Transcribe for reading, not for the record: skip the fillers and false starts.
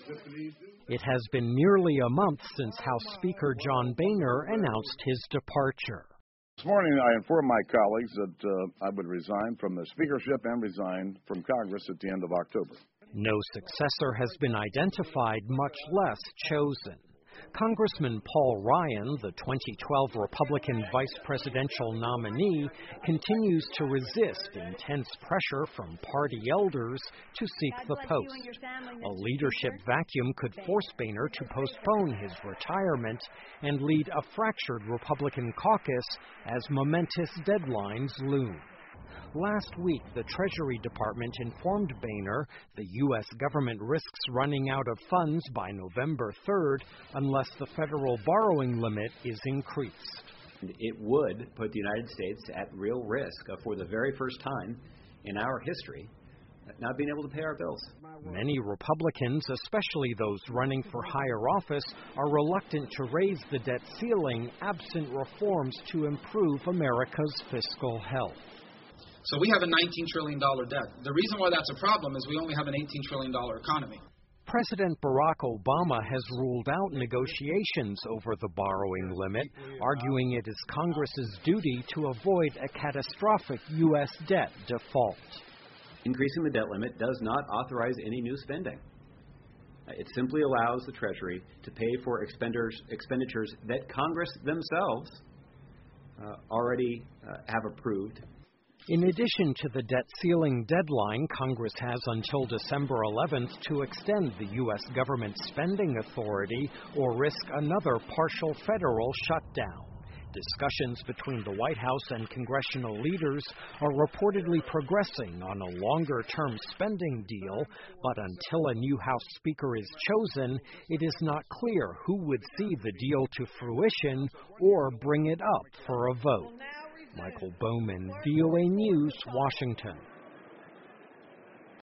It has been nearly a month since House Speaker John Boehner announced his departure. This morning, I informed my colleagues that I would resign from the speakership and resign from Congress at the end of October. No successor has been identified, much less chosen. Congressman Paul Ryan, the 2012 Republican vice presidential nominee, continues to resist intense pressure from party elders to seek the post. A leadership vacuum could force Boehner to postpone his retirement and lead a fractured Republican caucus as momentous deadlines loom. Last week, the Treasury Department informed Boehner the U.S. government risks running out of funds by November 3rd unless the federal borrowing limit is increased. It would put the United States at real risk of, for the very first time in our history, not being able to pay our bills. Many Republicans, especially those running for higher office, are reluctant to raise the debt ceiling absent reforms to improve America's fiscal health. So we have a $19 trillion debt. The reason why that's a problem is we only have an $18 trillion economy. President Barack Obama has ruled out negotiations over the borrowing limit, arguing it is Congress's duty to avoid a catastrophic U.S. debt default. Increasing the debt limit does not authorize any new spending. It simply allows the Treasury to pay for expenditures that Congress themselves already have approved. In addition to the debt ceiling deadline, Congress has until December 11th to extend the U.S. government's spending authority or risk another partial federal shutdown. Discussions between the White House and congressional leaders are reportedly progressing on a longer-term spending deal, but until a new House Speaker is chosen, it is not clear who would see the deal to fruition or bring it up for a vote. Michael Bowman, VOA News, Washington.